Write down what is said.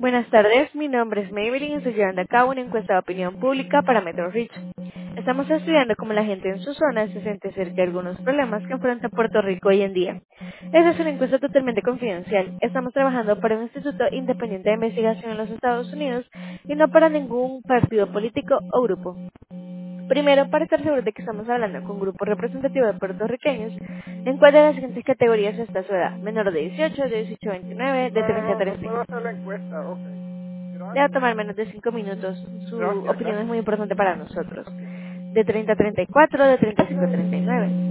Buenas tardes, mi nombre es Maybelline y estoy llevando a cabo una encuesta de opinión pública para Metro Rich. Estamos estudiando cómo la gente en su zona se siente acerca de algunos problemas que enfrenta Puerto Rico hoy en día. Esta es una encuesta totalmente confidencial. Estamos trabajando para un instituto independiente de investigación en los Estados Unidos y no para ningún partido político o grupo. Primero, para estar seguros de que estamos hablando con un grupo representativo de puertorriqueños, en cuál de las siguientes categorías está su edad: menor de 18, de 18 a 29, de No, no, 30 a no, no puedo 35. hacer la encuesta, ok. Le va a Gracias, tomar menos de 5 minutos. Su gracias, opinión es gracias. muy importante para nosotros. Ok. De 30 a 34, de 35 a 39.